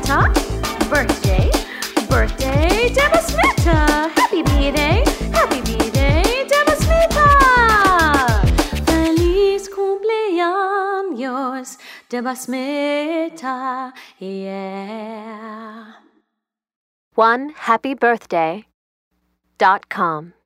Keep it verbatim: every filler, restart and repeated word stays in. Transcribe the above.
Smita. Birthday, birthday, Deba Smita. Happy B-Day, happy B-Day, Deba Smita. Feliz cumpleaños, Deba Smita, yeah. One happy birthday dot com